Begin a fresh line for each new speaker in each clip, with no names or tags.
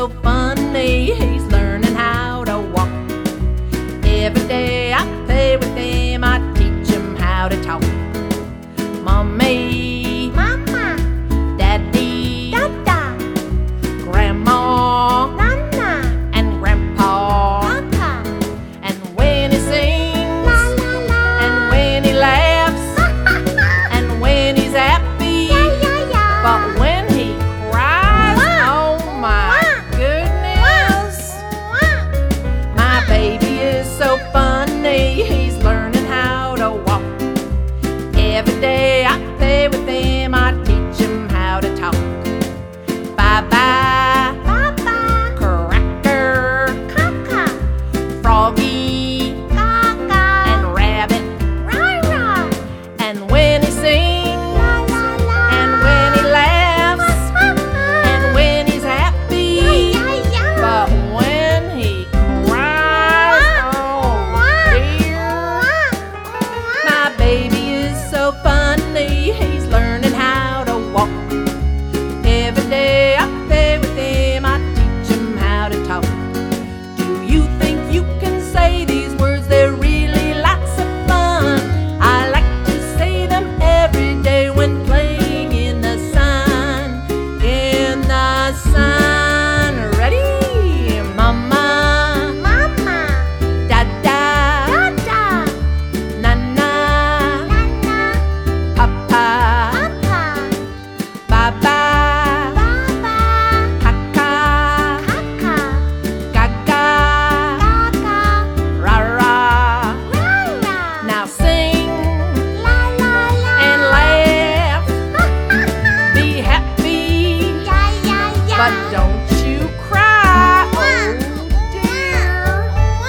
so funny, he's learning how to walk. Every day I play with him, I teach him how to talk. Mommy,
Mama,
Daddy,
Dada,
Grandma,
Nana,
and Grandpa.
Papa,
And when he sings,
la la la,
and when he laughs, and when he's happy,
yeah.
but when he cries, oh my goodness. My baby is so funny, he's learning how to walk. Every day I play with him, I teach him how to talk. Bye-bye,
Papa,
cracker,
Kaka,
froggy,
Kaka,
and rabbit.
Rara,
And when he sings,
la la la,
and when he laughs, and when he's happy,
yeah.
but when he cries, oh dear. My baby is so funny, he's learning how to walk. Every day I play with him, I teach him how to talk. Do you think you can say these words? They're really lots of fun. I like to say them every day when playing in the sun. In the sun. Ready? Mama,
Mama,
Dada,
Dada,
Nana,
Nana,
Papa,
Papa,
Baba,
Baba,
Kaka,
Kaka,
Gaga,
Gaga,
Rara.
Rara,
Now sing
la la la,
and laugh, be happy,
yeah.
but don't you cry, oh dear.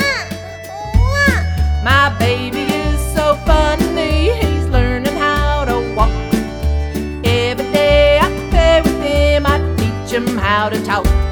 My baby is so funny, he's learning how to walk. Every day I play with him, I teach him how to talk.